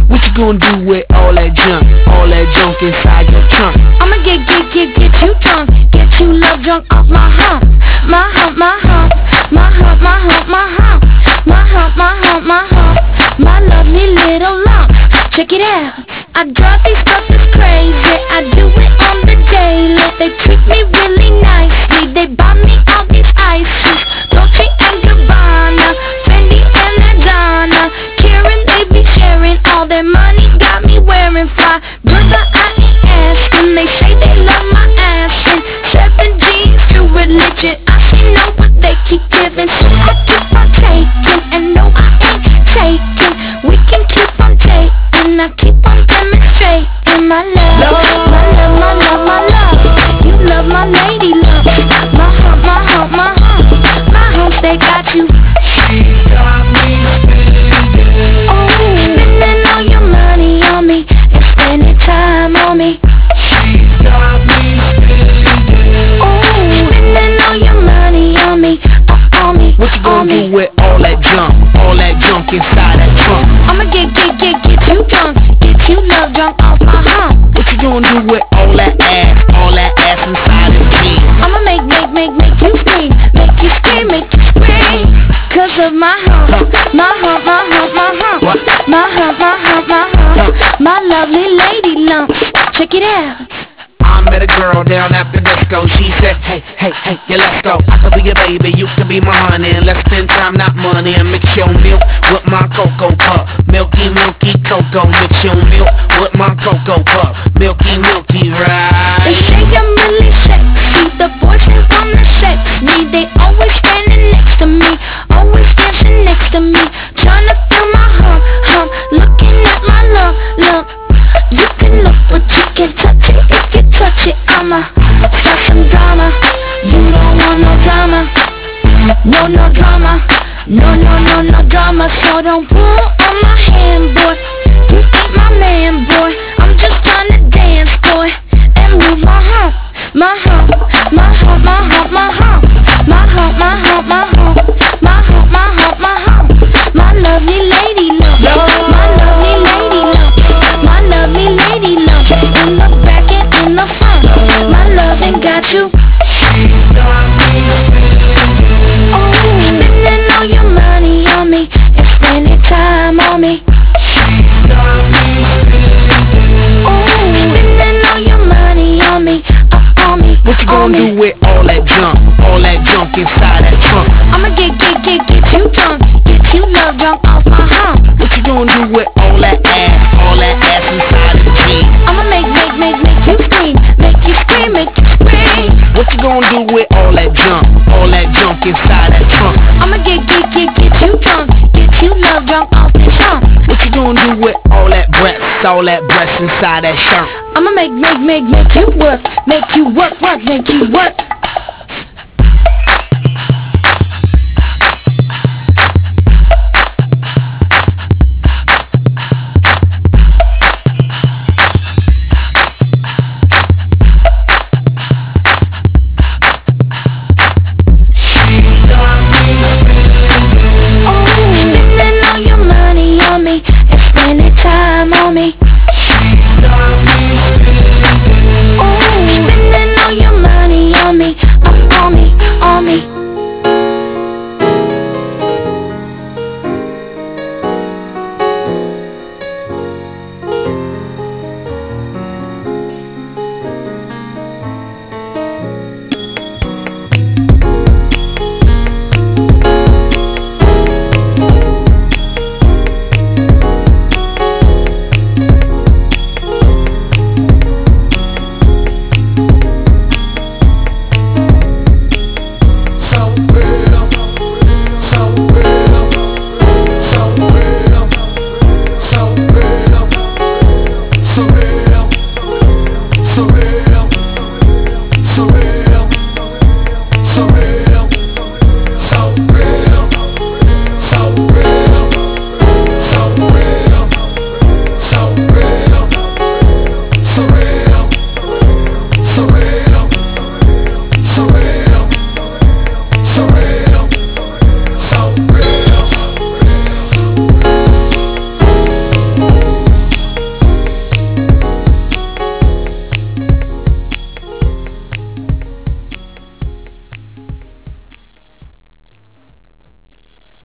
What you gonna do with all that junk inside your trunk? I'ma get you drunk, get you love drunk off my hump, my hump, my hump, my hump, my hump, my hump, my hump, my hump, my hump, my lovely little lumps. Check it out. I drive these suckers crazy. I do it on the daily. They treat me really nicely. They buy me all these ices, Dolce and Gabbana, Fendi and Adana. Karen, they be sharing all their money. Got me wearing fly. Brother, I ain't asking. They say they love my ass and 7 G's, true religion. I say no, but they keep giving, so I keep on taking. And no, I ain't taking. We can keep on dating. I keep on demonstrating my love, my love, my love, my love. You love my lady love. My hump, my hump, my hump, my humps, they got you. She's got me spending. Oh, spending all your money on me and spending time on me. She's got me spending. Oh, spending all your money on me, on me. What you gonna do with all that junk inside that trunk? I'ma get you drunk, get you love drunk off my hump. What you gonna do with all that ass inside them jeans? I'ma make you scream, make you scream, make you scream. Cause of my hump, my hump, my hump, my hump, What? my hump, my hump, my hump, my lovely lady lumps. Check it out. I met a girl down at the disco. She said, hey, hey, hey, yeah, let's go. I could be your baby, you could be my honey, and let's spend time, not money. And mix your milk with my cocoa puff. Milky, milky cocoa. Mix your milk with my cocoa puff. Milky, milky, They right? say I'm really sexy. The boys they wanna sex me. They always standing next to me, always dancing next to me, tryna feel my hump, hump, looking at my lump. You can look, but you can't touch it. If you touch it, I'ma start some drama. You don't want no drama, no drama, no drama. So don't pull on my hand, boy. You ain't my man, boy. I'm just tryna dance, boy, and move my hump, my hump, my hump, my hump, my hump, my hump, my hump, my hump, my hump, my hump, my hump, my lovely lady love, my lovely lady love, my lovely lady love. In the back and in the front, my loving got you. She's got me spending. Oh, spending all your money on me and spending time on me. She's got me spending. Oh, spending all your money on me, on me. What you gonna do with all that junk inside that trunk? I'ma get you drunk, get you love drunk off my hump. What you gonna do with all that ass inside them jeans? I'ma make you scream, make you scream, make you scream. What you gonna do with all that junk inside that trunk? I'ma get you drunk, get you love drunk off this hump. What you gonna do with all that breasts inside that shirt? I'ma make you work, make you work, make you work.